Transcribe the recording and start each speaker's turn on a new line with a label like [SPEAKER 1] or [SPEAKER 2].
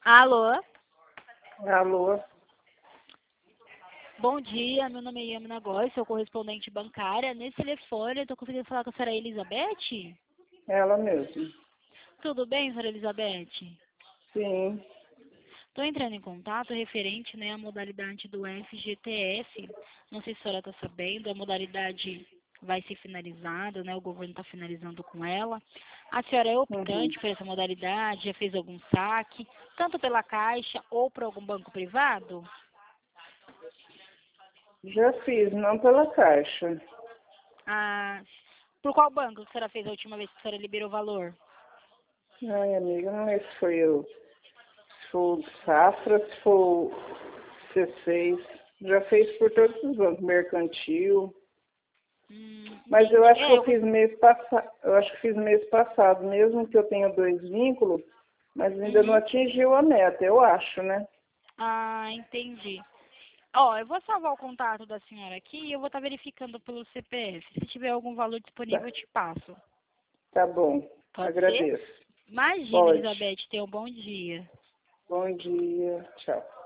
[SPEAKER 1] Alô?
[SPEAKER 2] Alô?
[SPEAKER 1] Bom dia, meu nome é Yamina Góes, sou correspondente bancária. Nesse telefone, eu tô conseguindo falar com a senhora Elizabeth?
[SPEAKER 2] Ela mesma.
[SPEAKER 1] Tudo bem, senhora Elizabeth?
[SPEAKER 2] Sim.
[SPEAKER 1] Estou entrando em contato referente, né, à modalidade do FGTS. Não sei se a senhora está sabendo, a modalidade vai ser finalizada, né? O governo está finalizando com ela. A senhora é
[SPEAKER 2] Uhum.
[SPEAKER 1] optante por essa modalidade? Já fez algum saque, tanto pela Caixa ou por algum banco privado?
[SPEAKER 2] Já fiz, não pela Caixa.
[SPEAKER 1] Ah, por qual banco que a senhora fez a última vez que a senhora liberou o valor?
[SPEAKER 2] Ai, amiga, não sei se foi eu. Se foi o Safra, se foi o C6. Já fez por todos os bancos, mercantil. Mas eu
[SPEAKER 1] Entendi.
[SPEAKER 2] acho que eu fiz mês passado. Eu acho que fiz mês passado, mesmo que eu tenha 2 vínculos, mas ainda não
[SPEAKER 1] Uhum.
[SPEAKER 2] atingiu a meta, eu acho, né?
[SPEAKER 1] Ah, entendi. Ó, eu vou salvar o contato da senhora aqui e eu vou estar verificando pelo CPF. Se tiver algum valor
[SPEAKER 2] Tá,
[SPEAKER 1] disponível, eu te passo.
[SPEAKER 2] tá bom.
[SPEAKER 1] Pode ser?
[SPEAKER 2] Agradeço.
[SPEAKER 1] Imagina,
[SPEAKER 2] Pode.
[SPEAKER 1] Elizabeth, tenha um bom dia.
[SPEAKER 2] Bom dia. Tchau.